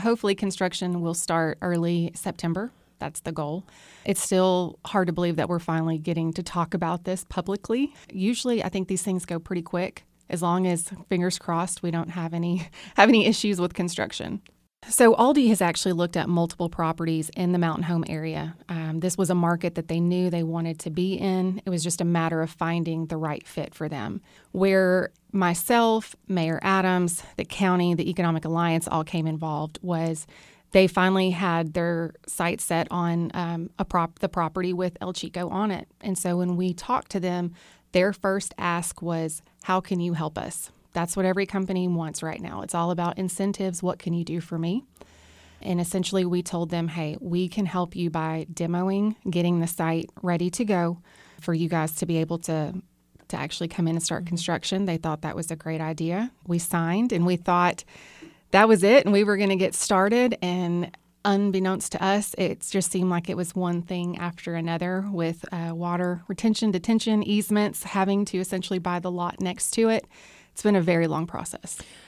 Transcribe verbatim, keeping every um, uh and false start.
Hopefully construction will start early September. That's the goal. It's still hard to believe that we're finally getting to talk about this publicly. Usually, I think these things go pretty quick, as long as, fingers crossed, we don't have any have any issues with construction. So Aldi has actually looked at multiple properties in the Mountain Home area. Um, this was a market that they knew they wanted to be in. It was just a matter of finding the right fit for them. Where myself, Mayor Adams, the county, the Economic Alliance all came involved was they finally had their sights set on um, a prop the property with El Chico on it. And so when we talked to them, their first ask was, how can you help us? That's what every company wants right now. It's all about incentives. What can you do for me? And essentially we told them, hey, we can help you by demoing, getting the site ready to go for you guys to be able to, to actually come in and start construction. They thought that was a great idea. We signed and we thought that was it and we were going to get started. And unbeknownst to us, it just seemed like it was one thing after another with uh, water retention, detention, easements, having to essentially buy the lot next to it. It's been a very long process.